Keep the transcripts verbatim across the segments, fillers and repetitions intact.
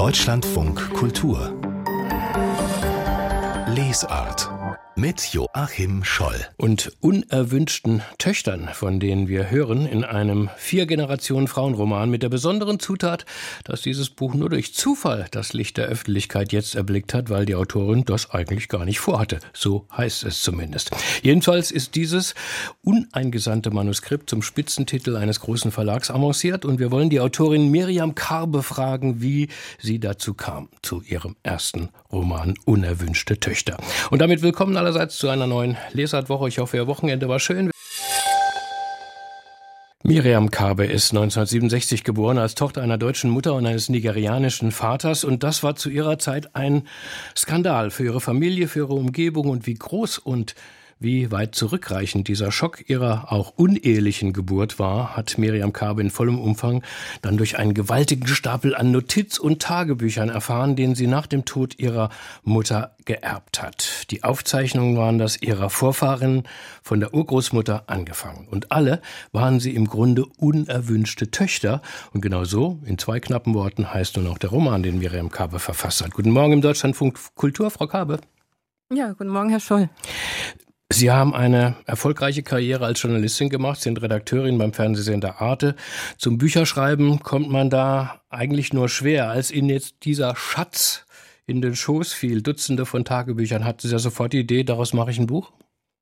Deutschlandfunk Kultur Lesart mit Joachim Scholl. Und unerwünschten Töchtern, von denen wir hören in einem Vier-Generationen-Frauenroman mit der besonderen Zutat, dass dieses Buch nur durch Zufall das Licht der Öffentlichkeit jetzt erblickt hat, weil die Autorin das eigentlich gar nicht vorhatte. So heißt es zumindest. Jedenfalls ist dieses uneingesandte Manuskript zum Spitzentitel eines großen Verlags avanciert und wir wollen die Autorin Miriam Karbe fragen, wie sie dazu kam, zu ihrem ersten Roman Unerwünschte Töchter. Und damit willkommen allerseits zu einer neuen Lesartwoche. Ich hoffe, Ihr Wochenende war schön. Miriam Karbe ist neunzehnhundertsiebenundsechzig geboren als Tochter einer deutschen Mutter und eines nigerianischen Vaters. Und das war zu ihrer Zeit ein Skandal für ihre Familie, für ihre Umgebung. Und wie groß und wie weit zurückreichend dieser Schock ihrer auch unehelichen Geburt war, hat Miriam Karbe in vollem Umfang dann durch einen gewaltigen Stapel an Notiz- und Tagebüchern erfahren, den sie nach dem Tod ihrer Mutter geerbt hat. Die Aufzeichnungen waren das ihrer Vorfahren von der Urgroßmutter angefangen. Und alle waren sie im Grunde unerwünschte Töchter. Und genau so, in zwei knappen Worten, heißt nun auch der Roman, den Miriam Karbe verfasst hat. Guten Morgen im Deutschlandfunk Kultur, Frau Karbe. Ja, guten Morgen, Herr Scholl. Sie haben eine erfolgreiche Karriere als Journalistin gemacht, sind Redakteurin beim Fernsehsender Arte. Zum Bücherschreiben kommt man da eigentlich nur schwer. Als Ihnen jetzt dieser Schatz in den Schoß fiel, Dutzende von Tagebüchern, hatten Sie ja sofort die Idee, daraus mache ich ein Buch?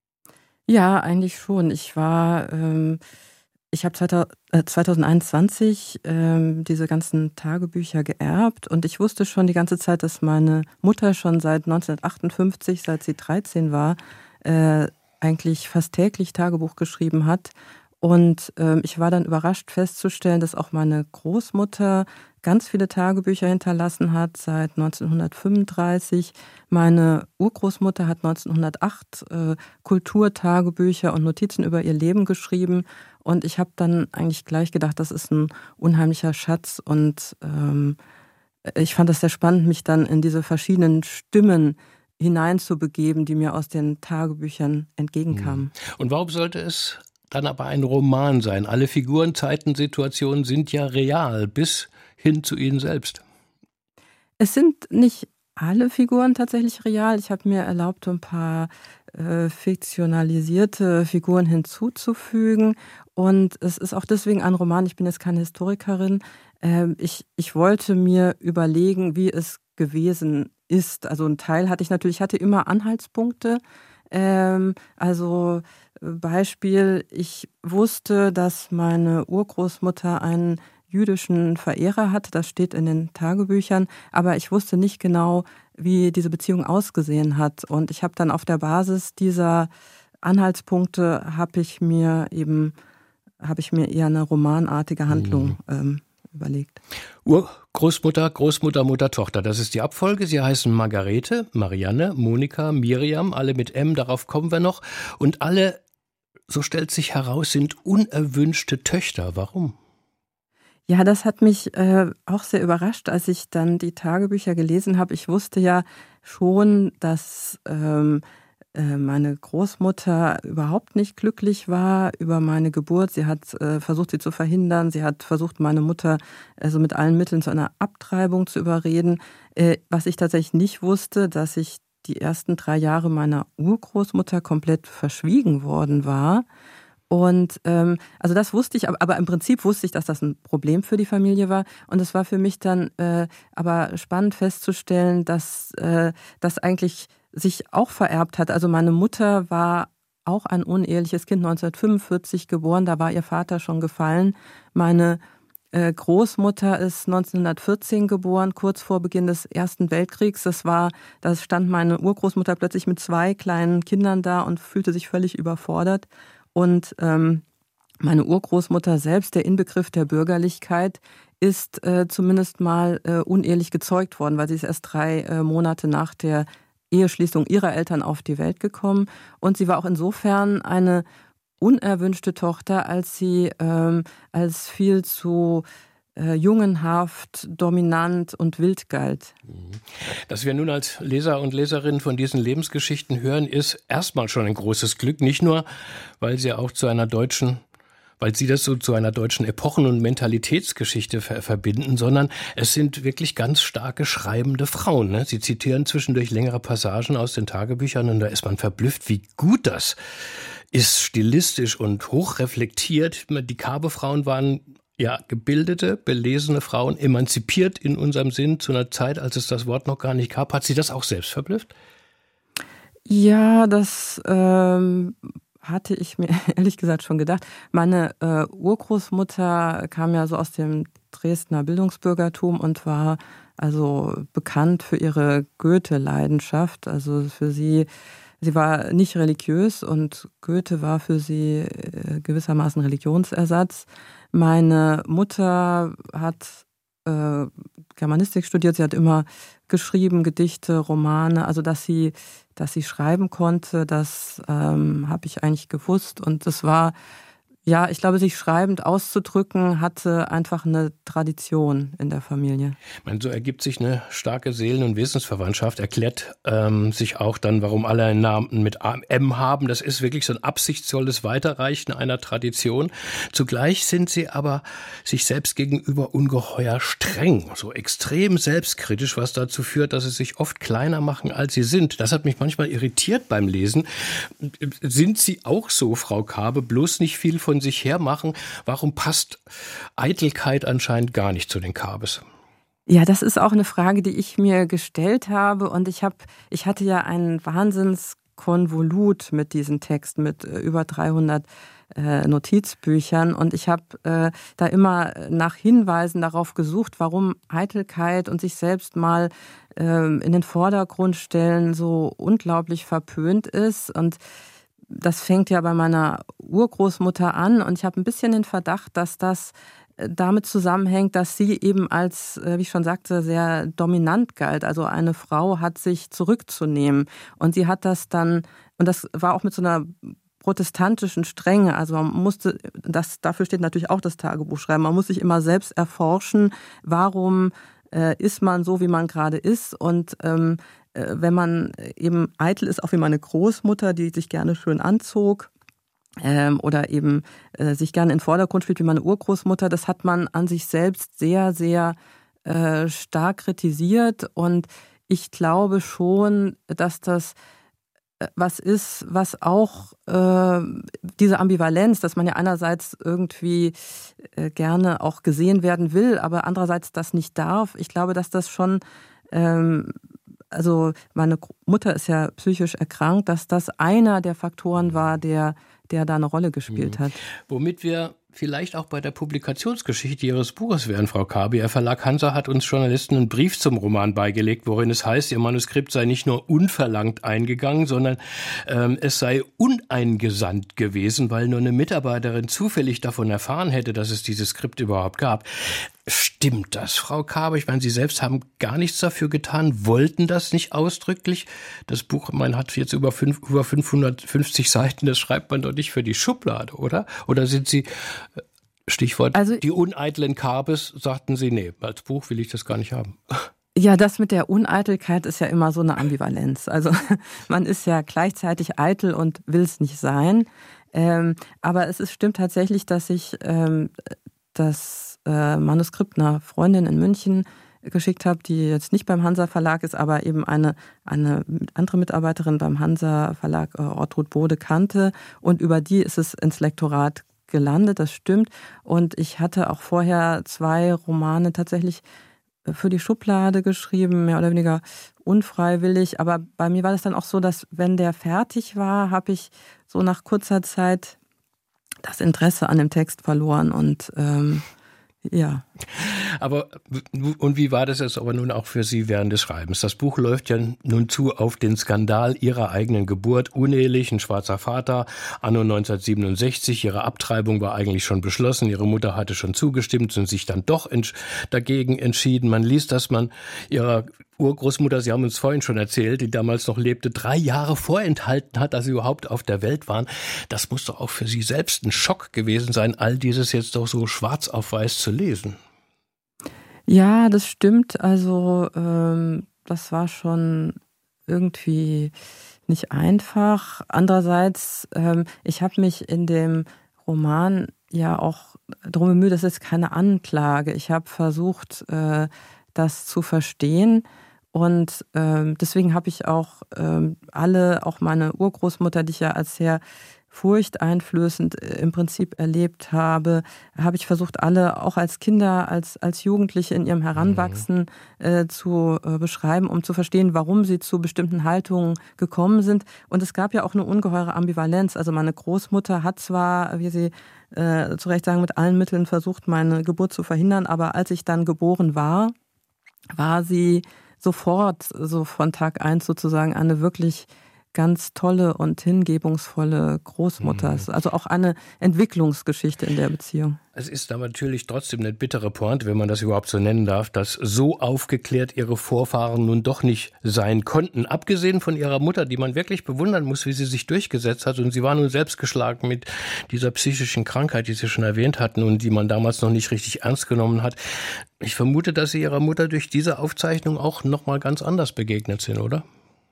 Ja, eigentlich schon. Ich war, ähm, ich habe zweitausendeinundzwanzig ähm, diese ganzen Tagebücher geerbt und ich wusste schon die ganze Zeit, dass meine Mutter schon seit neunzehnhundertachtundfünfzig, seit sie dreizehn war, Äh, eigentlich fast täglich Tagebuch geschrieben hat. Und äh, ich war dann überrascht festzustellen, dass auch meine Großmutter ganz viele Tagebücher hinterlassen hat seit neunzehnhundertfünfunddreißig. Meine Urgroßmutter hat neunzehnhundertacht äh, Kulturtagebücher und Notizen über ihr Leben geschrieben. Und ich habe dann eigentlich gleich gedacht, das ist ein unheimlicher Schatz. Und ähm, ich fand das sehr spannend, mich dann in diese verschiedenen Stimmen hineinzubegeben, die mir aus den Tagebüchern entgegenkamen. Und warum sollte es dann aber ein Roman sein? Alle Figuren, Zeiten, Situationen sind ja real, bis hin zu Ihnen selbst. Es sind nicht alle Figuren tatsächlich real. Ich habe mir erlaubt, ein paar äh, fiktionalisierte Figuren hinzuzufügen. Und es ist auch deswegen ein Roman. Ich bin jetzt keine Historikerin. Äh, ich, ich wollte mir überlegen, wie es gewesen ist. Also ein Teil hatte ich natürlich, ich hatte immer Anhaltspunkte. Ähm, also Beispiel, ich wusste, dass meine Urgroßmutter einen jüdischen Verehrer hat, das steht in den Tagebüchern, aber ich wusste nicht genau, wie diese Beziehung ausgesehen hat. Und ich habe dann auf der Basis dieser Anhaltspunkte habe ich mir eben, habe ich mir eher eine romanartige Handlung mhm. ähm, überlegt. Urgroßmutter, Großmutter, Mutter, Tochter. Das ist die Abfolge. Sie heißen Margarete, Marianne, Monika, Miriam, alle mit M, darauf kommen wir noch. Und alle, so stellt sich heraus, sind unerwünschte Töchter. Warum? Ja, das hat mich äh, auch sehr überrascht, als ich dann die Tagebücher gelesen habe. Ich wusste ja schon, dass ähm, meine Großmutter überhaupt nicht glücklich war über meine Geburt. Sie hat äh, versucht, sie zu verhindern. Sie hat versucht, meine Mutter also mit allen Mitteln zu einer Abtreibung zu überreden. Äh, was ich tatsächlich nicht wusste, dass ich die ersten drei Jahre meiner Urgroßmutter komplett verschwiegen worden war. Und ähm, also das wusste ich, aber, aber im Prinzip wusste ich, dass das ein Problem für die Familie war. Und es war für mich dann äh, aber spannend festzustellen, dass äh, das eigentlich sich auch vererbt hat. Also meine Mutter war auch ein uneheliches Kind, neunzehnhundertfünfundvierzig geboren, da war ihr Vater schon gefallen. Meine äh, Großmutter ist neunzehnhundertvierzehn geboren, kurz vor Beginn des Ersten Weltkriegs. Das war, da stand meine Urgroßmutter plötzlich mit zwei kleinen Kindern da und fühlte sich völlig überfordert. Und ähm, meine Urgroßmutter selbst, der Inbegriff der Bürgerlichkeit, ist äh, zumindest mal äh, unehelich gezeugt worden, weil sie ist erst drei äh, Monate nach der Eheschließung ihrer Eltern auf die Welt gekommen. Und sie war auch insofern eine unerwünschte Tochter, als sie ähm, als viel zu äh, jungenhaft, dominant und wild galt. Dass wir nun als Leser und Leserinnen von diesen Lebensgeschichten hören, ist erstmal schon ein großes Glück. Nicht nur, weil sie auch zu einer deutschen weil Sie das so zu einer deutschen Epochen- und Mentalitätsgeschichte ver- verbinden, sondern es sind wirklich ganz starke schreibende Frauen. Ne? Sie zitieren zwischendurch längere Passagen aus den Tagebüchern und da ist man verblüfft, wie gut das ist, stilistisch und hochreflektiert. Die Kabe-Frauen waren ja gebildete, belesene Frauen, emanzipiert in unserem Sinn zu einer Zeit, als es das Wort noch gar nicht gab. Hat Sie das auch selbst verblüfft? Ja, das ähm, hatte ich mir ehrlich gesagt schon gedacht. Meine äh, Urgroßmutter kam ja so aus dem Dresdner Bildungsbürgertum und war also bekannt für ihre Goethe-Leidenschaft. Also für sie, sie war nicht religiös und Goethe war für sie äh, gewissermaßen Religionsersatz. Meine Mutter hat äh, Germanistik studiert, sie hat immer geschrieben, Gedichte, Romane, also dass sie, dass sie schreiben konnte, das ähm, habe ich eigentlich gewusst und das war, ja, ich glaube, sich schreibend auszudrücken, hatte einfach eine Tradition in der Familie. Ich meine, so ergibt sich eine starke Seelen- und Wesensverwandtschaft, erklärt ähm, sich auch dann, warum alle einen Namen mit M haben. Das ist wirklich so ein absichtsvolles Weiterreichen einer Tradition. Zugleich sind sie aber sich selbst gegenüber ungeheuer streng, so extrem selbstkritisch, was dazu führt, dass sie sich oft kleiner machen, als sie sind. Das hat mich manchmal irritiert beim Lesen. Sind Sie auch so, Frau Kabe, bloß nicht viel von sich hermachen? Warum passt Eitelkeit anscheinend gar nicht zu den Kabes? Ja, das ist auch eine Frage, die ich mir gestellt habe und ich habe, ich hatte ja einen Wahnsinnskonvolut mit diesen Texten, mit äh, über dreihundert äh, Notizbüchern und ich habe äh, da immer nach Hinweisen darauf gesucht, warum Eitelkeit und sich selbst mal äh, in den Vordergrund stellen so unglaublich verpönt ist und das fängt ja bei meiner Urgroßmutter an und ich habe ein bisschen den Verdacht, dass das damit zusammenhängt, dass sie eben als, wie ich schon sagte, sehr dominant galt. Also eine Frau hat sich zurückzunehmen und sie hat das dann, und das war auch mit so einer protestantischen Strenge, also man musste, das, dafür steht natürlich auch das Tagebuch schreiben, man muss sich immer selbst erforschen, warum äh, ist man so, wie man gerade ist und ähm, wenn man eben eitel ist, auch wie meine Großmutter, die sich gerne schön anzog ähm, oder eben äh, sich gerne in den Vordergrund spielt, wie meine Urgroßmutter, das hat man an sich selbst sehr, sehr äh, stark kritisiert und ich glaube schon, dass das was ist, was auch äh, diese Ambivalenz, dass man ja einerseits irgendwie äh, gerne auch gesehen werden will, aber andererseits das nicht darf. Ich glaube, dass das schon ähm, also meine Mutter ist ja psychisch erkrankt, dass das einer der Faktoren war, der, der da eine Rolle gespielt hat. Womit wir vielleicht auch bei der Publikationsgeschichte Ihres Buches wären, Frau Kabe. Ihr Verlag Hansa hat uns Journalisten einen Brief zum Roman beigelegt, worin es heißt, Ihr Manuskript sei nicht nur unverlangt eingegangen, sondern ähm, es sei uneingesandt gewesen, weil nur eine Mitarbeiterin zufällig davon erfahren hätte, dass es dieses Skript überhaupt gab. Stimmt das, Frau Kabe? Ich meine, Sie selbst haben gar nichts dafür getan, wollten das nicht ausdrücklich. Das Buch, man hat jetzt über, fünf, über fünfhundertfünfzig Seiten, das schreibt man doch nicht für die Schublade, oder? Oder sind Sie, Stichwort, also, die uneitlen Kabes, sagten Sie, nee, als Buch will ich das gar nicht haben. Ja, das mit der Uneitelkeit ist ja immer so eine Ambivalenz. Also man ist ja gleichzeitig eitel und will es nicht sein. Ähm, aber es ist, stimmt tatsächlich, dass ich ähm, das Manuskript einer Freundin in München geschickt habe, die jetzt nicht beim Hansa Verlag ist, aber eben eine, eine andere Mitarbeiterin beim Hansa Verlag, Ortrud Bode, kannte. Und über die ist es ins Lektorat gelandet, das stimmt. Und ich hatte auch vorher zwei Romane tatsächlich für die Schublade geschrieben, mehr oder weniger unfreiwillig. Aber bei mir war das dann auch so, dass wenn der fertig war, habe ich so nach kurzer Zeit das Interesse an dem Text verloren und ähm, ja. Aber, und wie war das jetzt aber nun auch für Sie während des Schreibens? Das Buch läuft ja nun zu auf den Skandal Ihrer eigenen Geburt, unehelich, ein schwarzer Vater, anno neunzehnhundertsiebenundsechzig. Ihre Abtreibung war eigentlich schon beschlossen, Ihre Mutter hatte schon zugestimmt und sich dann doch entsch- dagegen entschieden. Man liest, dass man Ihrer Urgroßmutter, Sie haben uns vorhin schon erzählt, die damals noch lebte, drei Jahre vorenthalten hat, dass Sie überhaupt auf der Welt waren. Das muss doch auch für Sie selbst ein Schock gewesen sein, all dieses jetzt doch so schwarz auf weiß zu lesen. Ja, das stimmt. Also ähm, das war schon irgendwie nicht einfach. Andererseits, ähm, ich habe mich in dem Roman ja auch darum bemüht, das ist keine Anklage. Ich habe versucht, äh, das zu verstehen. Und ähm, deswegen habe ich auch ähm, alle, auch meine Urgroßmutter, die ich ja als sehr furchteinflößend äh, im Prinzip erlebt habe, habe ich versucht, alle auch als Kinder, als, als Jugendliche in ihrem Heranwachsen äh, zu äh, beschreiben, um zu verstehen, warum sie zu bestimmten Haltungen gekommen sind. Und es gab ja auch eine ungeheure Ambivalenz. Also meine Großmutter hat zwar, wie Sie äh, zu Recht sagen, mit allen Mitteln versucht, meine Geburt zu verhindern, aber als ich dann geboren war, war sie sofort, so von Tag eins sozusagen, eine wirklich ganz tolle und hingebungsvolle Großmutter. Mhm. Also auch eine Entwicklungsgeschichte in der Beziehung. Es ist aber natürlich trotzdem eine bittere Pointe, wenn man das überhaupt so nennen darf, dass so aufgeklärt ihre Vorfahren nun doch nicht sein konnten. Abgesehen von ihrer Mutter, die man wirklich bewundern muss, wie sie sich durchgesetzt hat. Und sie war nun selbst geschlagen mit dieser psychischen Krankheit, die Sie schon erwähnt hatten und die man damals noch nicht richtig ernst genommen hat. Ich vermute, dass Sie Ihrer Mutter durch diese Aufzeichnung auch noch mal ganz anders begegnet sind, oder?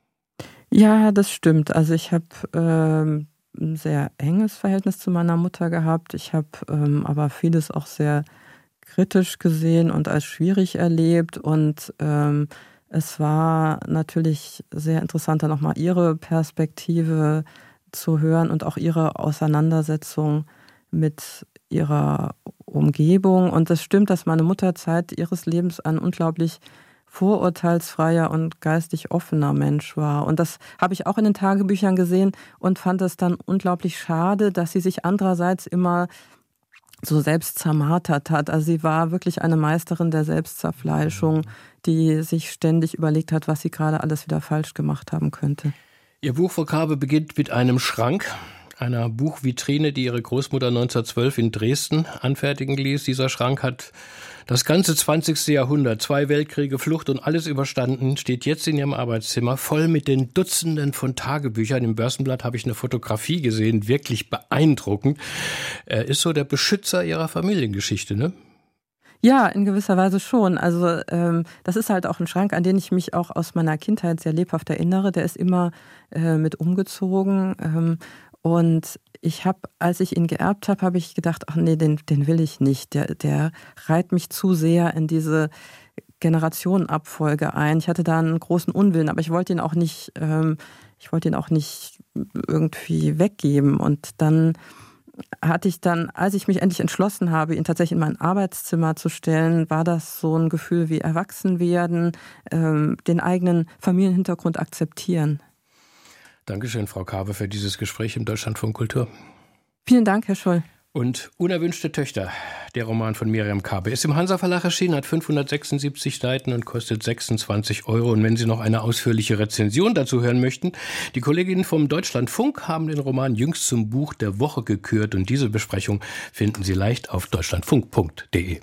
Ja, das stimmt. Also ich habe ähm, ein sehr enges Verhältnis zu meiner Mutter gehabt. Ich habe ähm, aber vieles auch sehr kritisch gesehen und als schwierig erlebt. Und ähm, es war natürlich sehr interessant, dann nochmal ihre Perspektive zu hören und auch ihre Auseinandersetzung mit ihrer Umgebung. Und es stimmt, dass meine Mutter Zeit ihres Lebens ein unglaublich vorurteilsfreier und geistig offener Mensch war. Und das habe ich auch in den Tagebüchern gesehen und fand es dann unglaublich schade, dass sie sich andererseits immer so selbst zermartert hat. Also sie war wirklich eine Meisterin der Selbstzerfleischung, die sich ständig überlegt hat, was sie gerade alles wieder falsch gemacht haben könnte. Ihr Buchvorgabe beginnt mit einem Schrank, einer Buchvitrine, die ihre Großmutter neunzehnhundertzwölf in Dresden anfertigen ließ. Dieser Schrank hat das ganze zwanzigste Jahrhundert, zwei Weltkriege, Flucht und alles überstanden, steht jetzt in ihrem Arbeitszimmer, voll mit den Dutzenden von Tagebüchern. Im Börsenblatt habe ich eine Fotografie gesehen, wirklich beeindruckend. Er ist so der Beschützer ihrer Familiengeschichte, ne? Ja, in gewisser Weise schon. Also ähm, das ist halt auch ein Schrank, an den ich mich auch aus meiner Kindheit sehr lebhaft erinnere. Der ist immer äh, mit umgezogen. Ähm, und ich habe, als ich ihn geerbt habe, habe ich gedacht, ach nee, den, den will ich nicht. Der, der reiht mich zu sehr in diese Generationenabfolge ein. Ich hatte da einen großen Unwillen, aber ich wollte ihn auch nicht, ähm, ich wollte ihn auch nicht irgendwie weggeben. Und dann hatte ich dann, als ich mich endlich entschlossen habe, ihn tatsächlich in mein Arbeitszimmer zu stellen, war das so ein Gefühl wie Erwachsenwerden, ähm, den eigenen Familienhintergrund akzeptieren. Dankeschön, Frau Kabe, für dieses Gespräch im Deutschlandfunk Kultur. Vielen Dank, Herr Scholl. Und Unerwünschte Töchter, der Roman von Miriam Kabe, ist im Hansa Verlag erschienen, hat fünfhundertsechsundsiebzig Seiten und kostet sechsundzwanzig Euro. Und wenn Sie noch eine ausführliche Rezension dazu hören möchten, die Kolleginnen vom Deutschlandfunk haben den Roman jüngst zum Buch der Woche gekürt. Und diese Besprechung finden Sie leicht auf deutschlandfunk punkt de.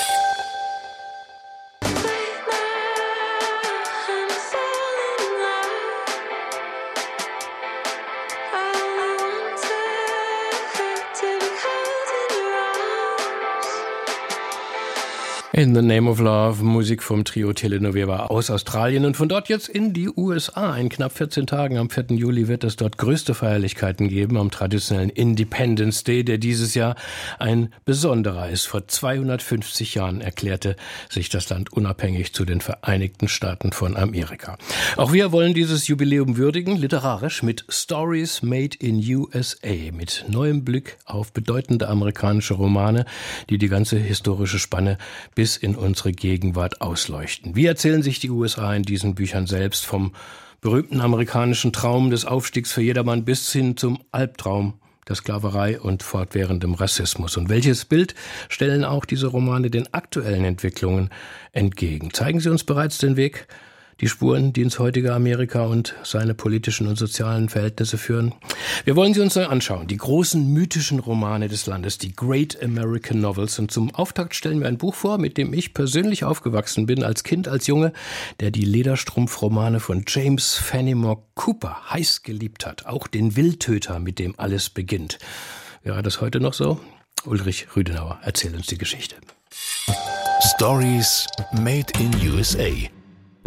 In the Name of Love, Musik vom Trio Telenovela aus Australien und von dort jetzt in die U S A. In knapp vierzehn Tagen, am vierten Juli, wird es dort größte Feierlichkeiten geben, am traditionellen Independence Day, der dieses Jahr ein besonderer ist. Vor zweihundertfünfzig Jahren erklärte sich das Land unabhängig zu den Vereinigten Staaten von Amerika. Auch wir wollen dieses Jubiläum würdigen, literarisch mit Stories Made in U S A, mit neuem Blick auf bedeutende amerikanische Romane, die die ganze historische Spanne bis in unsere Gegenwart ausleuchten. Wie erzählen sich die U S A in diesen Büchern selbst, vom berühmten amerikanischen Traum des Aufstiegs für jedermann bis hin zum Albtraum der Sklaverei und fortwährendem Rassismus? Und welches Bild stellen auch diese Romane den aktuellen Entwicklungen entgegen? Zeigen sie uns bereits den Weg, die Spuren, die ins heutige Amerika und seine politischen und sozialen Verhältnisse führen? Wir wollen sie uns neu anschauen. Die großen mythischen Romane des Landes, die Great American Novels. Und zum Auftakt stellen wir ein Buch vor, mit dem ich persönlich aufgewachsen bin, als Kind, als Junge, der die Lederstrumpfromane von James Fenimore Cooper heiß geliebt hat. Auch den Wildtöter, mit dem alles beginnt. Wäre das heute noch so? Ulrich Rüdenauer erzählt uns die Geschichte. Stories Made in U S A.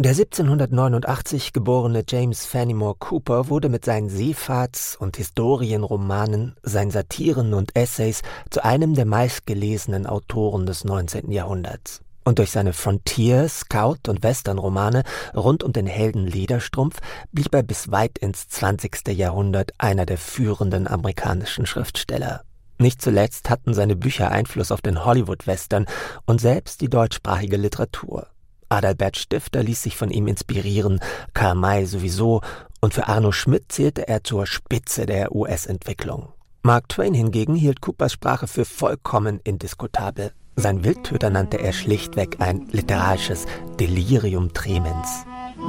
Der siebzehnhundertneunundachtzig geborene James Fenimore Cooper wurde mit seinen Seefahrts- und Historienromanen, seinen Satiren und Essays zu einem der meistgelesenen Autoren des neunzehnten Jahrhunderts. Und durch seine Frontier-, Scout- und Western-Romane rund um den Helden Lederstrumpf blieb er bis weit ins zwanzigste Jahrhundert einer der führenden amerikanischen Schriftsteller. Nicht zuletzt hatten seine Bücher Einfluss auf den Hollywood-Western und selbst die deutschsprachige Literatur. Adalbert Stifter ließ sich von ihm inspirieren, Karl May sowieso, und für Arno Schmidt zählte er zur Spitze der U S-Entwicklung. Mark Twain hingegen hielt Coopers Sprache für vollkommen indiskutabel. Sein Wildtöter nannte er schlichtweg ein literarisches Delirium tremens.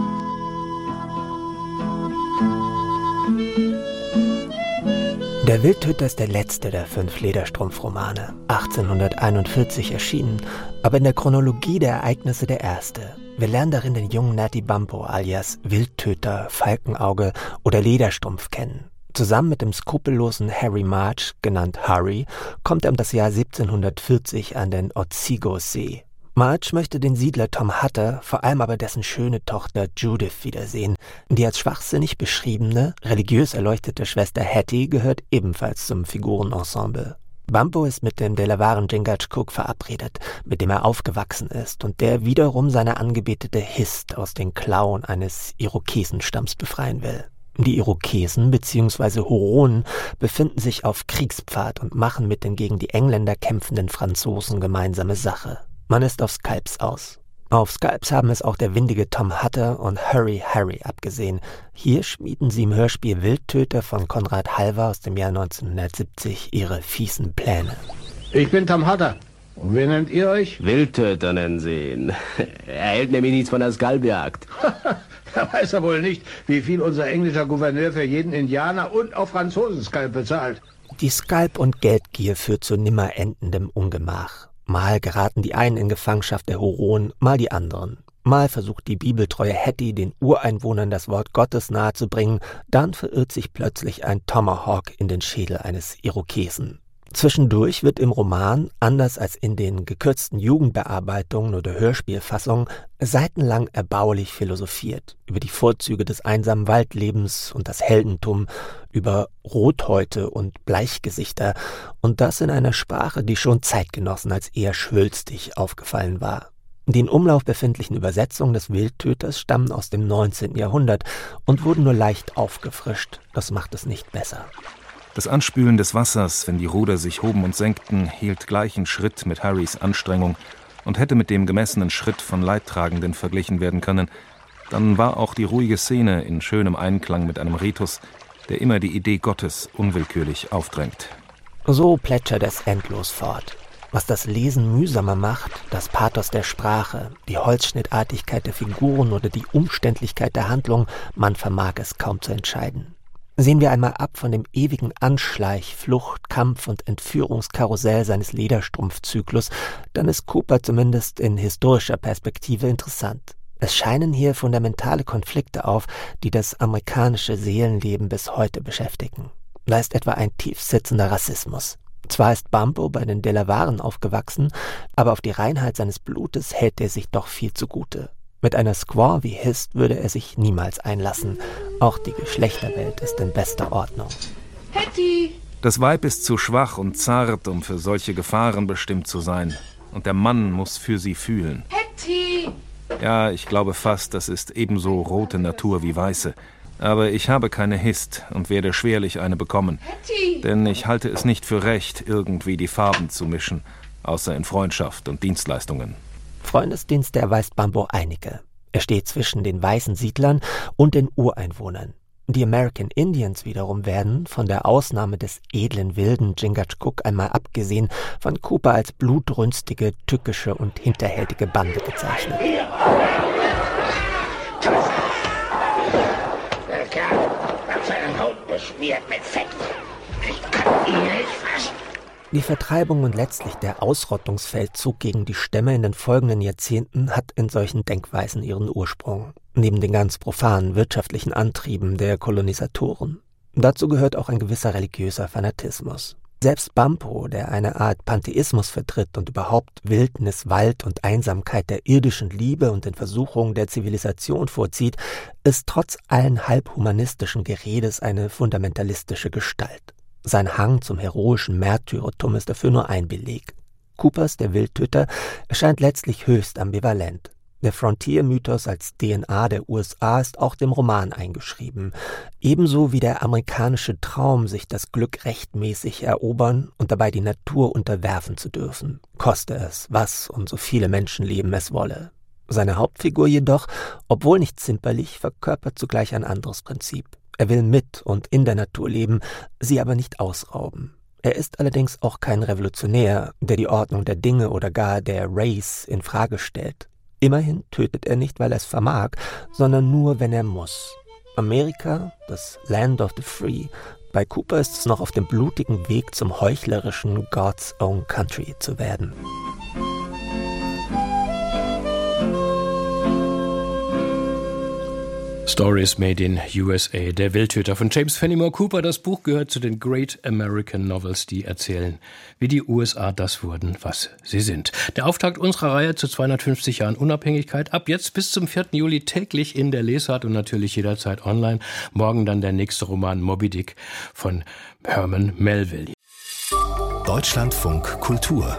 Der Wildtöter ist der letzte der fünf Lederstrumpf-Romane, achtzehnhunderteinundvierzig erschienen, aber in der Chronologie der Ereignisse der erste. Wir lernen darin den jungen Natty Bumppo alias Wildtöter, Falkenauge oder Lederstrumpf kennen. Zusammen mit dem skrupellosen Harry March, genannt Harry, kommt er um das Jahr siebzehnhundertvierzig an den Otsego-See. March möchte den Siedler Tom Hutter, vor allem aber dessen schöne Tochter Judith wiedersehen. Die als schwachsinnig beschriebene, religiös erleuchtete Schwester Hattie gehört ebenfalls zum Figurenensemble. Bumppo ist mit dem Delawaren Chingachgook verabredet, mit dem er aufgewachsen ist und der wiederum seine angebetete Hist aus den Klauen eines Irokesenstamms befreien will. Die Irokesen bzw. Huronen befinden sich auf Kriegspfad und machen mit den gegen die Engländer kämpfenden Franzosen gemeinsame Sache. Man ist auf Scalps aus. Auf Scalps haben es auch der windige Tom Hutter und Hurry Harry abgesehen. Hier schmieden sie im Hörspiel Wildtöter von Konrad Halver aus dem Jahr neunzehnhundertsiebzig ihre fiesen Pläne. Ich bin Tom Hutter. Und wer nennt ihr euch? Wildtöter nennen sie ihn. Er hält nämlich nichts von der Skalpjagd. Da weiß er wohl nicht, wie viel unser englischer Gouverneur für jeden Indianer und auch Franzosen-Skalp bezahlt. Die Skalp- und Geldgier führt zu nimmer endendem Ungemach. Mal geraten die einen in Gefangenschaft der Huronen, mal die anderen. Mal versucht die bibeltreue Hattie, den Ureinwohnern das Wort Gottes nahezubringen, dann verirrt sich plötzlich ein Tomahawk in den Schädel eines Irokesen. Zwischendurch wird im Roman, anders als in den gekürzten Jugendbearbeitungen oder Hörspielfassungen, seitenlang erbaulich philosophiert über die Vorzüge des einsamen Waldlebens und das Heldentum, über Rothäute und Bleichgesichter, und das in einer Sprache, die schon Zeitgenossen als eher schwülstig aufgefallen war. Die in Umlauf befindlichen Übersetzungen des Wildtöters stammen aus dem neunzehnten Jahrhundert und wurden nur leicht aufgefrischt. Das macht es nicht besser. Das Anspülen des Wassers, wenn die Ruder sich hoben und senkten, hielt gleichen Schritt mit Harrys Anstrengung und hätte mit dem gemessenen Schritt von Leidtragenden verglichen werden können. Dann war auch die ruhige Szene in schönem Einklang mit einem Ritus, der immer die Idee Gottes unwillkürlich aufdrängt. So plätschert es endlos fort. Was das Lesen mühsamer macht, das Pathos der Sprache, die Holzschnittartigkeit der Figuren oder die Umständlichkeit der Handlung, man vermag es kaum zu entscheiden. Sehen wir einmal ab von dem ewigen Anschleich, Flucht, Kampf und Entführungskarussell seines Lederstrumpfzyklus, dann ist Cooper zumindest in historischer Perspektive interessant. Es scheinen hier fundamentale Konflikte auf, die das amerikanische Seelenleben bis heute beschäftigen. Da ist etwa ein tiefsitzender Rassismus. Zwar ist Bumppo bei den Delawaren aufgewachsen, aber auf die Reinheit seines Blutes hält er sich doch viel zugute. Mit einer Squaw wie Hist würde er sich niemals einlassen. Auch die Geschlechterwelt ist in bester Ordnung. Hattie! Das Weib ist zu schwach und zart, um für solche Gefahren bestimmt zu sein. Und der Mann muss für sie fühlen. Hattie! Ja, ich glaube fast, das ist ebenso rote Natur wie weiße. Aber ich habe keine Hist und werde schwerlich eine bekommen. Hattie! Denn ich halte es nicht für recht, irgendwie die Farben zu mischen, außer in Freundschaft und Dienstleistungen. Freundesdienste erweist Bumppo einige. Er steht zwischen den weißen Siedlern und den Ureinwohnern. Die American Indians wiederum werden, von der Ausnahme des edlen wilden Chingachgook einmal abgesehen, von Cooper als blutrünstige, tückische und hinterhältige Bande bezeichnet. Der Kerl hat seinen Haut beschmiert mit Fett. Ich kann ihn nicht fassen. Die Vertreibung und letztlich der Ausrottungsfeldzug gegen die Stämme in den folgenden Jahrzehnten hat in solchen Denkweisen ihren Ursprung, neben den ganz profanen wirtschaftlichen Antrieben der Kolonisatoren. Dazu gehört auch ein gewisser religiöser Fanatismus. Selbst Bampo, der eine Art Pantheismus vertritt und überhaupt Wildnis, Wald und Einsamkeit der irdischen Liebe und den Versuchungen der Zivilisation vorzieht, ist trotz allen halbhumanistischen Geredes eine fundamentalistische Gestalt. Sein Hang zum heroischen Märtyrertum ist dafür nur ein Beleg. Coopers Der Wildtöter erscheint letztlich höchst ambivalent. Der Frontier-Mythos als D N A der U S A ist auch dem Roman eingeschrieben, ebenso wie der amerikanische Traum, sich das Glück rechtmäßig erobern und dabei die Natur unterwerfen zu dürfen, koste es, was und so viele Menschenleben es wolle. Seine Hauptfigur jedoch, obwohl nicht zimperlich, verkörpert zugleich ein anderes Prinzip. Er will mit und in der Natur leben, sie aber nicht ausrauben. Er ist allerdings auch kein Revolutionär, der die Ordnung der Dinge oder gar der Race in Frage stellt. Immerhin tötet er nicht, weil er es vermag, sondern nur, wenn er muss. Amerika, das Land of the Free, bei Cooper ist es noch auf dem blutigen Weg zum heuchlerischen God's Own Country zu werden. Stories Made in U S A, der Wildtöter von James Fenimore Cooper. Das Buch gehört zu den Great American Novels, die erzählen, wie die U S A das wurden, was sie sind. Der Auftakt unserer Reihe zu zweihundertfünfzig Jahren Unabhängigkeit. Ab jetzt bis zum vierten Juli täglich in der Lesart und natürlich jederzeit online. Morgen dann der nächste Roman Moby Dick von Herman Melville. Deutschlandfunk Kultur.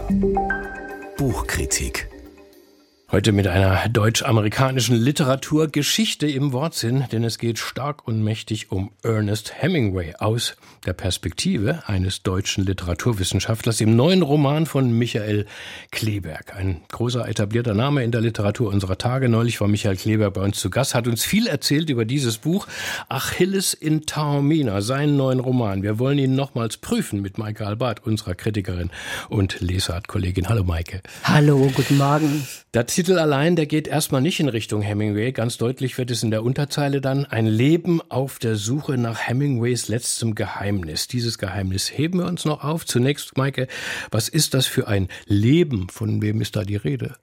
Buchkritik. Heute mit einer deutsch-amerikanischen Literaturgeschichte im Wortsinn, denn es geht stark und mächtig um Ernest Hemingway aus der Perspektive eines deutschen Literaturwissenschaftlers im neuen Roman von Michael Kleeberg. Ein großer etablierter Name in der Literatur unserer Tage. Neulich war Michael Kleeberg bei uns zu Gast, hat uns viel erzählt über dieses Buch Achilles in Taormina, seinen neuen Roman. Wir wollen ihn nochmals prüfen mit Maike Albart, unserer Kritikerin und Lesart-Kollegin. Hallo Maike. Hallo, guten Morgen. Der Titel allein, der geht erstmal nicht in Richtung Hemingway. Ganz deutlich wird es in der Unterzeile dann: Ein Leben auf der Suche nach Hemingways letztem Geheimnis. Dieses Geheimnis heben wir uns noch auf. Zunächst, Maike, was ist das für ein Leben? Von wem ist da die Rede?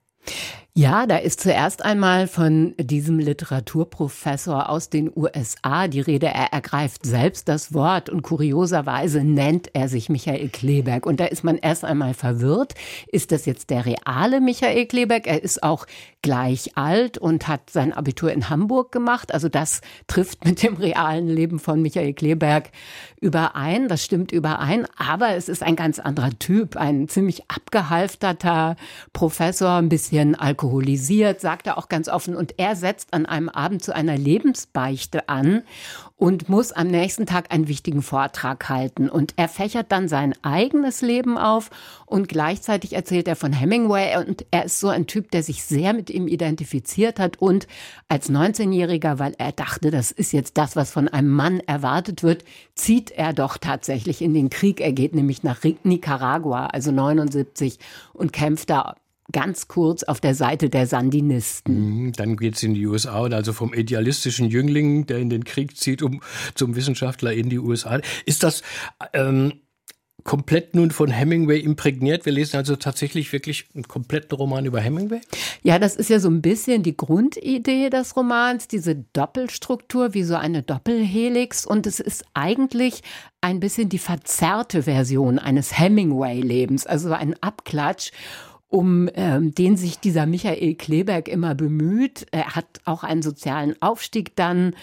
Ja, da ist zuerst einmal von diesem Literaturprofessor aus den U S A die Rede. Er ergreift selbst das Wort und kurioserweise nennt er sich Michael Kleeberg. Und da ist man erst einmal verwirrt. Ist das jetzt der reale Michael Kleeberg? Er ist auch gleich alt und hat sein Abitur in Hamburg gemacht. Also das trifft mit dem realen Leben von Michael Kleeberg überein. Das stimmt überein. Aber es ist ein ganz anderer Typ. Ein ziemlich abgehalfterter Professor, ein bisschen alkoholisiert, sagt er auch ganz offen. Und er setzt an einem Abend zu einer Lebensbeichte an und muss am nächsten Tag einen wichtigen Vortrag halten. Und er fächert dann sein eigenes Leben auf und gleichzeitig erzählt er von Hemingway. Und er ist so ein Typ, der sich sehr mit ihm identifiziert hat. Und als neunzehnjähriger, weil er dachte, das ist jetzt das, was von einem Mann erwartet wird, zieht er doch tatsächlich in den Krieg. Er geht nämlich nach Nicaragua, also neunundsiebzig, und kämpft da ganz kurz auf der Seite der Sandinisten. Dann geht's in die U S A, und also vom idealistischen Jüngling, der in den Krieg zieht, um zum Wissenschaftler in die U S A. Ist das ähm, komplett nun von Hemingway imprägniert? Wir lesen also tatsächlich wirklich einen kompletten Roman über Hemingway? Ja, das ist ja so ein bisschen die Grundidee des Romans, diese Doppelstruktur, wie so eine Doppelhelix. Und es ist eigentlich ein bisschen die verzerrte Version eines Hemingway-Lebens, also ein Abklatsch, um ähm, den sich dieser Michael Kleeberg immer bemüht. Er hat auch einen sozialen Aufstieg dann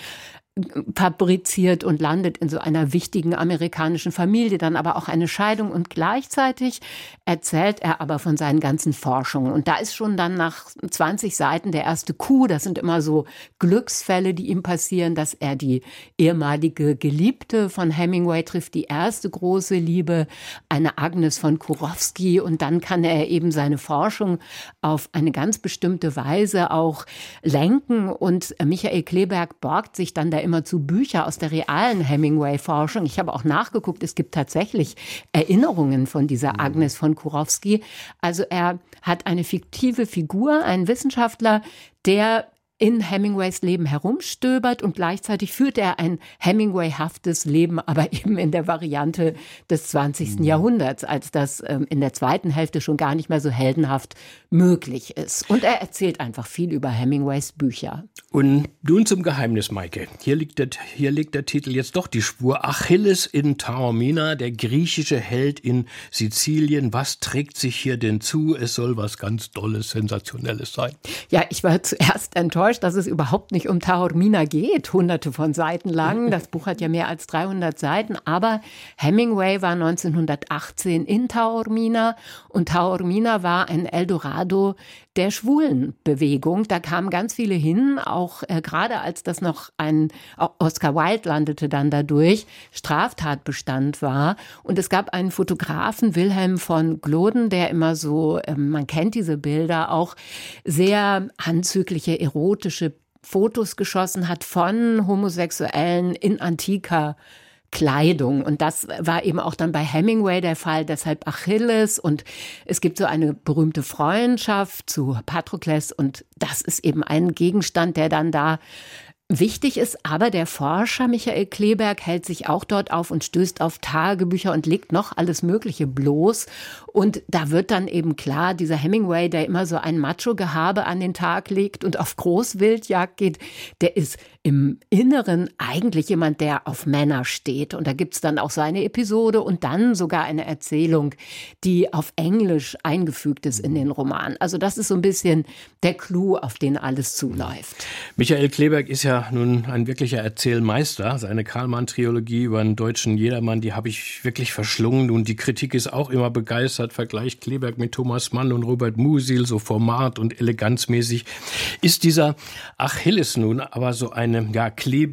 fabriziert und landet in so einer wichtigen amerikanischen Familie, dann aber auch eine Scheidung, und gleichzeitig erzählt er aber von seinen ganzen Forschungen. Und da ist schon dann nach zwanzig Seiten der erste Coup. Das sind immer so Glücksfälle, die ihm passieren, dass er die ehemalige Geliebte von Hemingway trifft, die erste große Liebe, eine Agnes von Kurowski, und dann kann er eben seine Forschung auf eine ganz bestimmte Weise auch lenken, und Michael Kleeberg borgt sich dann da immer zu Bücher aus der realen Hemingway-Forschung. Ich habe auch nachgeguckt, es gibt tatsächlich Erinnerungen von dieser Agnes von Kurowski. Also er hat eine fiktive Figur, einen Wissenschaftler, der in Hemingways Leben herumstöbert und gleichzeitig führt er ein Hemingway-haftes Leben, aber eben in der Variante des zwanzigsten Jahrhunderts, als das ähm, in der zweiten Hälfte schon gar nicht mehr so heldenhaft möglich ist. Und er erzählt einfach viel über Hemingways Bücher. Und nun zum Geheimnis, Maike. Hier liegt, der, hier liegt der Titel jetzt doch die Spur. Achilles in Taormina, der griechische Held in Sizilien. Was trägt sich hier denn zu? Es soll was ganz Tolles, Sensationelles sein. Ja, ich war zuerst enttäuscht, dass es überhaupt nicht um Taormina geht, hunderte von Seiten lang. Das Buch hat ja mehr als dreihundert Seiten, aber Hemingway war neunzehnhundertachtzehn in Taormina und Taormina war ein Eldorado der Schwulenbewegung. Da kamen ganz viele hin, auch äh, gerade als das noch ein, Oscar Wilde landete dann dadurch, Straftatbestand war. Und es gab einen Fotografen, Wilhelm von Gloden, der immer so, äh, man kennt diese Bilder, auch sehr anzügliche, erotische Fotos geschossen hat von Homosexuellen in antiker Kleidung. Und das war eben auch dann bei Hemingway der Fall, deshalb Achilles. Und es gibt so eine berühmte Freundschaft zu Patrokles. Und das ist eben ein Gegenstand, der dann da wichtig ist. Aber der Forscher Michael Kleeberg hält sich auch dort auf und stößt auf Tagebücher und legt noch alles Mögliche bloß. Und da wird dann eben klar, dieser Hemingway, der immer so ein Macho-Gehabe an den Tag legt und auf Großwildjagd geht, der ist im Inneren eigentlich jemand, der auf Männer steht. Und da gibt's dann auch seine Episode und dann sogar eine Erzählung, die auf Englisch eingefügt ist in den Roman. Also das ist so ein bisschen der Clou, auf den alles zuläuft. Michael Kleeberg ist ja nun ein wirklicher Erzählmeister. Seine Karlmann-Trilogie über einen deutschen Jedermann, die habe ich wirklich verschlungen. Und die Kritik ist auch immer begeistert. Vergleicht Kleeberg mit Thomas Mann und Robert Musil, so format- und eleganzmäßig. Ist dieser Achilles nun aber so eine ja,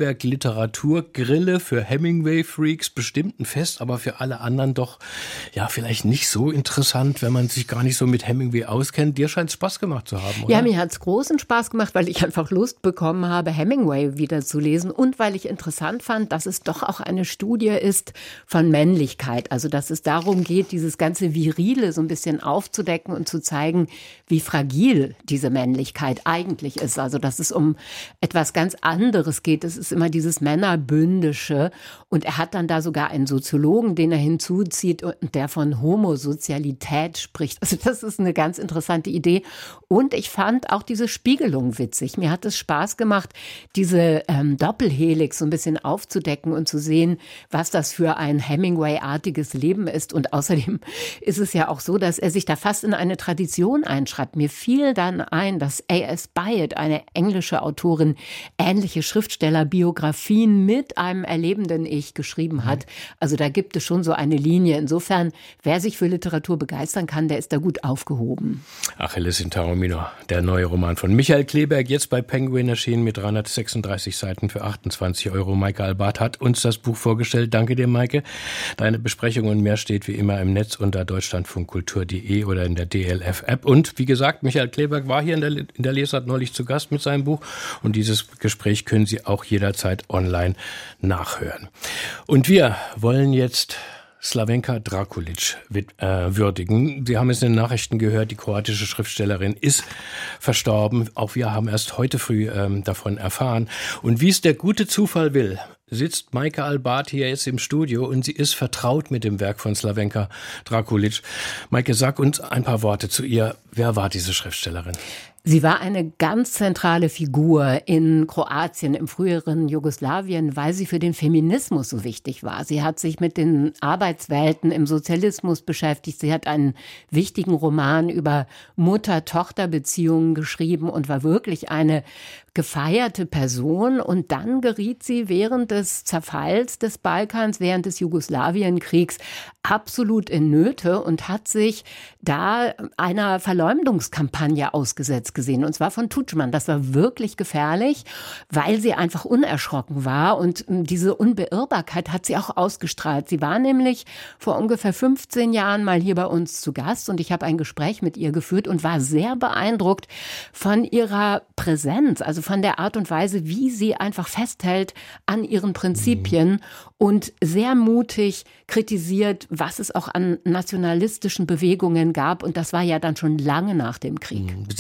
Kleeberg-Literaturgrille für Hemingway-Freaks, bestimmt ein Fest, aber für alle anderen doch ja vielleicht nicht so interessant, wenn man sich gar nicht so mit Hemingway auskennt. Dir scheint es Spaß gemacht zu haben, oder? Ja, mir hat es großen Spaß gemacht, weil ich einfach Lust bekommen habe, Hemingway wieder zu lesen und weil ich interessant fand, dass es doch auch eine Studie ist von Männlichkeit. Also dass es darum geht, dieses ganze Virile so ein bisschen aufzudecken und zu zeigen, wie fragil diese Männlichkeit eigentlich ist. Also dass es um etwas ganz anderes geht. Es ist immer dieses Männerbündische. Und er hat dann da sogar einen Soziologen, den er hinzuzieht und der von Homosozialität spricht. Also das ist eine ganz interessante Idee. Und ich fand auch diese Spiegelung witzig. Mir hat es Spaß gemacht, diese ähm, Doppelhelix so ein bisschen aufzudecken und zu sehen, was das für ein Hemingway-artiges Leben ist. Und außerdem ist es ja auch so, dass er sich da fast in eine Tradition einschreibt. Mir fiel dann ein, dass A S Byatt, eine englische Autorin, ähnliche Schriftstellerbiografien mit einem erlebenden Ich geschrieben hat. Also da gibt es schon so eine Linie. Insofern, wer sich für Literatur begeistern kann, der ist da gut aufgehoben. Achilles in Taormina, der neue Roman von Michael Kleeberg, jetzt bei Penguin erschienen mit dreihundertsechsunddreißig Seiten für achtundzwanzig Euro. Maike Albart hat uns das Buch vorgestellt. Danke dir, Maike. Deine Besprechung und mehr steht wie immer im Netz unter deutschlandfunkkultur punkt de oder in der D L F-App. Und wie gesagt, Michael Kleeberg war hier in der, in der Lesart neulich zu Gast mit seinem Buch. Und dieses Gespräch können Sie auch jederzeit online nachhören. Und wir wollen jetzt Slavenka Drakulic würdigen. Sie haben es in den Nachrichten gehört, die kroatische Schriftstellerin ist verstorben. Auch wir haben erst heute früh ähm, davon erfahren. Und wie es der gute Zufall will, sitzt Maike Albart hier jetzt im Studio und sie ist vertraut mit dem Werk von Slavenka Drakulic. Maike, sag uns ein paar Worte zu ihr. Wer war diese Schriftstellerin? Sie war eine ganz zentrale Figur in Kroatien, im früheren Jugoslawien, weil sie für den Feminismus so wichtig war. Sie hat sich mit den Arbeitswelten im Sozialismus beschäftigt. Sie hat einen wichtigen Roman über Mutter-Tochter-Beziehungen geschrieben und war wirklich eine gefeierte Person. Und dann geriet sie während des Zerfalls des Balkans, während des Jugoslawienkriegs absolut in Nöte und hat sich da einer Verleumdungskampagne ausgesetzt gesehen. Und zwar von Tudjman. Das war wirklich gefährlich, weil sie einfach unerschrocken war. Und diese Unbeirrbarkeit hat sie auch ausgestrahlt. Sie war nämlich vor ungefähr fünfzehn Jahren mal hier bei uns zu Gast. Und ich habe ein Gespräch mit ihr geführt und war sehr beeindruckt von ihrer Präsenz, also von der Art und Weise, wie sie einfach festhält an ihren Prinzipien und sehr mutig kritisiert, was es auch an nationalistischen Bewegungen gab. Und das war ja dann schon lange nach dem Krieg. Sie galt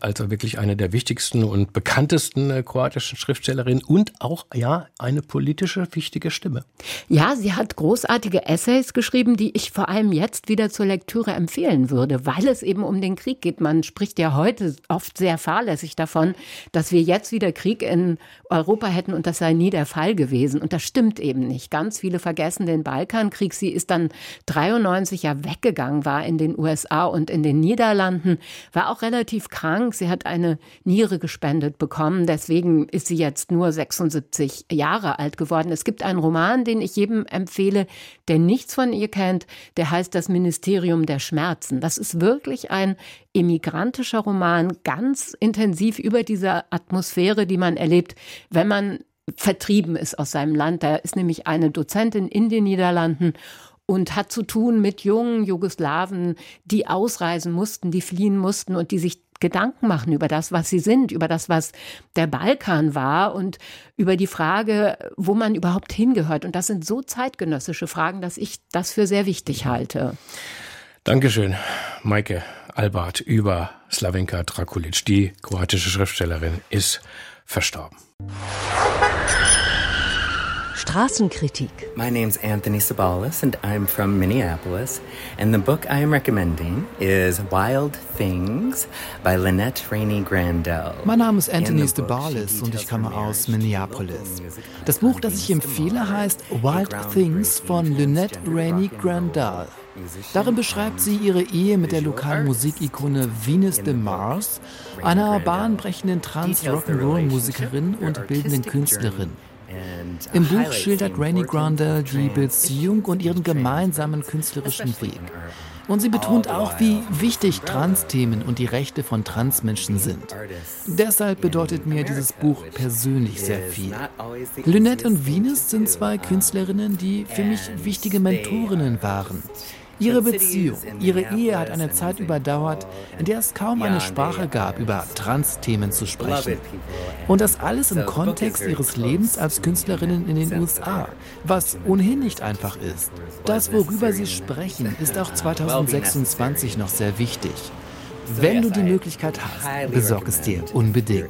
also wirklich eine der wichtigsten und bekanntesten äh, kroatischen Schriftstellerinnen und auch, ja, eine politische wichtige Stimme. Ja, sie hat großartige Essays geschrieben, die ich vor allem jetzt wieder zur Lektüre empfehlen würde, weil es eben um den Krieg geht. Man spricht ja heute oft sehr fahrlässig davon, dass wir jetzt wieder Krieg in Europa hätten und das sei nie der Fall gewesen. Und das stimmt eben nicht. Ganz viele vergessen den Balkankrieg. Sie ist dann dreiundneunzig ja weggegangen, war in den U S A und in den Niederlanden, war auch relativ krank. Sie hat eine Niere gespendet bekommen. Deswegen ist sie jetzt nur sechsundsiebzig Jahre alt geworden. Es gibt einen Roman, den ich jedem empfehle, der nichts von ihr kennt. Der heißt Das Ministerium der Schmerzen. Das ist wirklich ein emigrantischer Roman, ganz intensiv über diese Atmosphäre, die man erlebt, wenn man vertrieben ist aus seinem Land. Da ist nämlich eine Dozentin in den Niederlanden und hat zu tun mit jungen Jugoslawen, die ausreisen mussten, die fliehen mussten und die sich Gedanken machen über das, was sie sind, über das, was der Balkan war und über die Frage, wo man überhaupt hingehört. Und das sind so zeitgenössische Fragen, dass ich das für sehr wichtig halte. Dankeschön, Maike Albart über Slavenka Drakulic. Die kroatische Schriftstellerin ist verstorben. Straßenkritik. My name's Anthony Sabalis and I'm from Minneapolis. And the book I am recommending is Wild Things by Lynette Rainey Grandel. Mein Name ist Anthony Sabalis und ich komme aus Minneapolis. Das Buch, das ich empfehle, heißt Wild Things von Lynette Rainey Grandel. Darin beschreibt sie ihre Ehe mit der lokalen Musikikone Venus de Mars, einer bahnbrechenden Trans-Rock'n'Roll-Musikerin und bildenden Künstlerin. Im Buch schildert Rainey Grandel die Beziehung und ihren gemeinsamen künstlerischen Weg. Und sie betont auch, wie wichtig Trans-Themen und die Rechte von Transmenschen sind. Deshalb bedeutet mir dieses Buch persönlich sehr viel. Lynette und Venus sind zwei Künstlerinnen, die für mich wichtige Mentorinnen waren. Ihre Beziehung, ihre Ehe hat eine Zeit überdauert, in der es kaum eine Sprache gab, über Trans-Themen zu sprechen. Und das alles im Kontext ihres Lebens als Künstlerinnen in den U S A, was ohnehin nicht einfach ist. Das, worüber sie sprechen, ist auch zweitausendsechsundzwanzig noch sehr wichtig. Wenn du die Möglichkeit hast, besorg es dir unbedingt.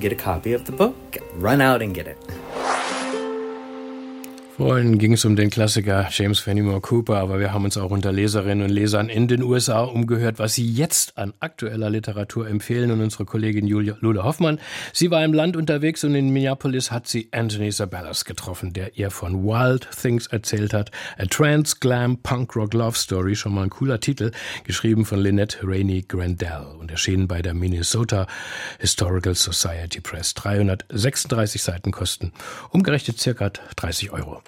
Vorhin ging es um den Klassiker James Fenimore Cooper, aber wir haben uns auch unter Leserinnen und Lesern in den U S A umgehört, was sie jetzt an aktueller Literatur empfehlen. Und unsere Kollegin Julia Lode Hoffmann, sie war im Land unterwegs und in Minneapolis hat sie Anthony Sabalis getroffen, der ihr von Wild Things erzählt hat. A Trans Glam Punk Rock Love Story, schon mal ein cooler Titel, geschrieben von Lynette Rainey Grandel und erschienen bei der Minnesota Historical Society Press. dreihundertsechsunddreißig Seiten kosten, umgerechnet circa dreißig Euro.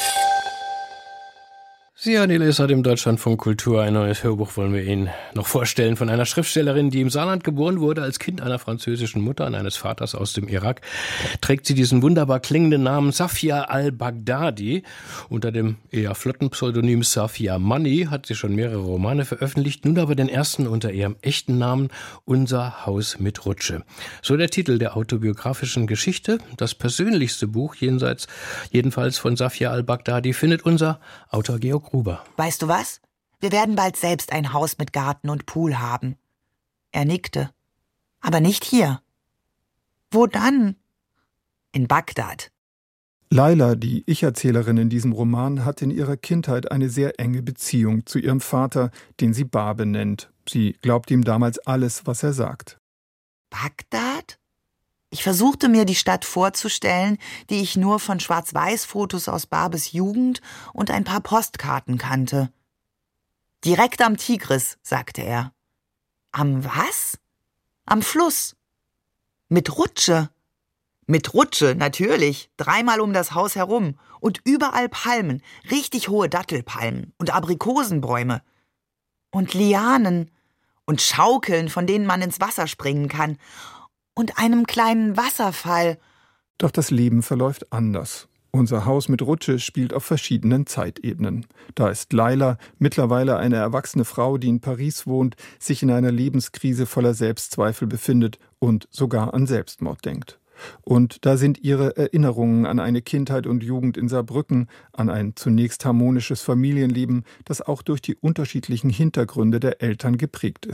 Sie hören die Leser dem Deutschlandfunk Kultur. Ein neues Hörbuch wollen wir Ihnen noch vorstellen von einer Schriftstellerin, die im Saarland geboren wurde, als Kind einer französischen Mutter und eines Vaters aus dem Irak. Trägt sie diesen wunderbar klingenden Namen Safia al-Baghdadi. Unter dem eher flotten Pseudonym Safia Money hat sie schon mehrere Romane veröffentlicht, nun aber den ersten unter ihrem echten Namen Unser Haus mit Rutsche. So der Titel der autobiografischen Geschichte. Das persönlichste Buch jenseits, jedenfalls von Safia al-Baghdadi, findet unser Autor Georg Gruber. Weißt du was? Wir werden bald selbst ein Haus mit Garten und Pool haben. Er nickte. Aber nicht hier. Wo dann? In Bagdad. Laila, die Ich-Erzählerin in diesem Roman, hat in ihrer Kindheit eine sehr enge Beziehung zu ihrem Vater, den sie Babe nennt. Sie glaubt ihm damals alles, was er sagt. Bagdad? Ich versuchte mir die Stadt vorzustellen, die ich nur von Schwarz-Weiß-Fotos aus Babes Jugend und ein paar Postkarten kannte. Direkt am Tigris, sagte er. Am was? Am Fluss. Mit Rutsche. Mit Rutsche, natürlich, dreimal um das Haus herum und überall Palmen, richtig hohe Dattelpalmen und Aprikosenbäume. Und Lianen und Schaukeln, von denen man ins Wasser springen kann. Und einem kleinen Wasserfall. Doch das Leben verläuft anders. Unser Haus mit Rutsche spielt auf verschiedenen Zeitebenen. Da ist Laila, mittlerweile eine erwachsene Frau, die in Paris wohnt, sich in einer Lebenskrise voller Selbstzweifel befindet und sogar an Selbstmord denkt. Und da sind ihre Erinnerungen an eine Kindheit und Jugend in Saarbrücken, an ein zunächst harmonisches Familienleben, das auch durch die unterschiedlichen Hintergründe der Eltern geprägt ist.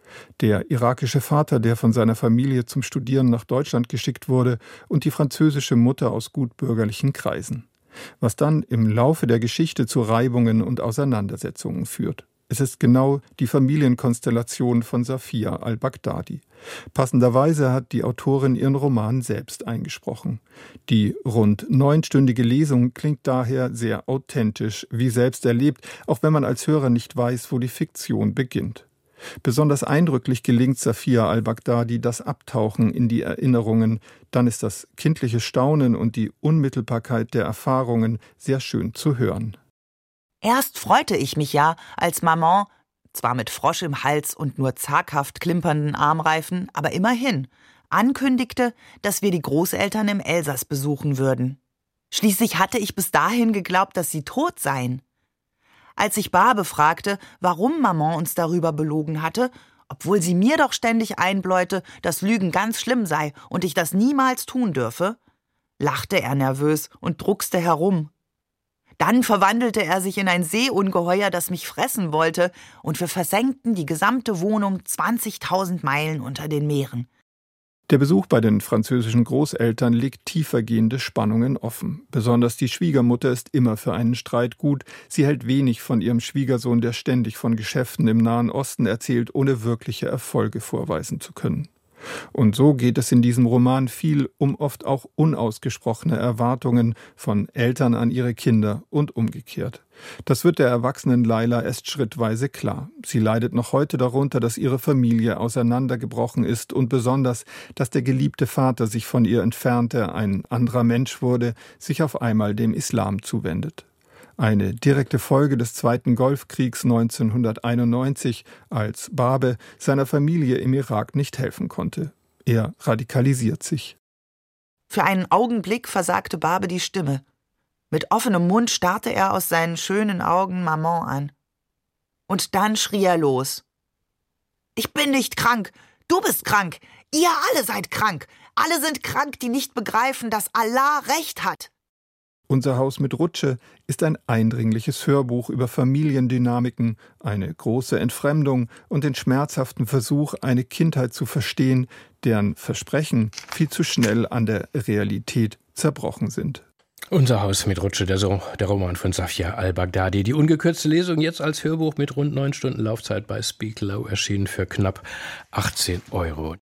Der irakische Vater, der von seiner Familie zum Studieren nach Deutschland geschickt wurde, und die französische Mutter aus gutbürgerlichen Kreisen. Was dann im Laufe der Geschichte zu Reibungen und Auseinandersetzungen führt. Es ist genau die Familienkonstellation von Safia al-Baghdadi. Passenderweise hat die Autorin ihren Roman selbst eingesprochen. Die rund neunstündige Lesung klingt daher sehr authentisch, wie selbst erlebt, auch wenn man als Hörer nicht weiß, wo die Fiktion beginnt. Besonders eindrücklich gelingt Safia al-Baghdadi das Abtauchen in die Erinnerungen, dann ist das kindliche Staunen und die Unmittelbarkeit der Erfahrungen sehr schön zu hören. Erst freute ich mich ja, als Maman, zwar mit Frosch im Hals und nur zaghaft klimpernden Armreifen, aber immerhin, ankündigte, dass wir die Großeltern im Elsass besuchen würden. Schließlich hatte ich bis dahin geglaubt, dass sie tot seien. Als ich Barbe fragte, warum Maman uns darüber belogen hatte, obwohl sie mir doch ständig einbläute, dass Lügen ganz schlimm sei und ich das niemals tun dürfe, lachte er nervös und druckste herum. Dann verwandelte er sich in ein Seeungeheuer, das mich fressen wollte, und wir versenkten die gesamte Wohnung zwanzigtausend Meilen unter den Meeren. Der Besuch bei den französischen Großeltern legt tiefergehende Spannungen offen. Besonders die Schwiegermutter ist immer für einen Streit gut. Sie hält wenig von ihrem Schwiegersohn, der ständig von Geschäften im Nahen Osten erzählt, ohne wirkliche Erfolge vorweisen zu können. Und so geht es in diesem Roman viel um oft auch unausgesprochene Erwartungen von Eltern an ihre Kinder und umgekehrt. Das wird der erwachsenen Laila erst schrittweise klar. Sie leidet noch heute darunter, dass ihre Familie auseinandergebrochen ist und besonders, dass der geliebte Vater sich von ihr entfernte, ein anderer Mensch wurde, sich auf einmal dem Islam zuwendet. Eine direkte Folge des Zweiten Golfkriegs neunzehnhunderteinundneunzig, als Barbe seiner Familie im Irak nicht helfen konnte. Er radikalisiert sich. Für einen Augenblick versagte Barbe die Stimme. Mit offenem Mund starrte er aus seinen schönen Augen Maman an. Und dann schrie er los. »Ich bin nicht krank! Du bist krank! Ihr alle seid krank! Alle sind krank, die nicht begreifen, dass Allah Recht hat!« Unser Haus mit Rutsche ist ein eindringliches Hörbuch über Familiendynamiken, eine große Entfremdung und den schmerzhaften Versuch, eine Kindheit zu verstehen, deren Versprechen viel zu schnell an der Realität zerbrochen sind. Unser Haus mit Rutsche, der, so, der Roman von Safia al-Baghdadi. Die ungekürzte Lesung jetzt als Hörbuch mit rund neun Stunden Laufzeit bei Speak Low erschienen für knapp achtzehn Euro.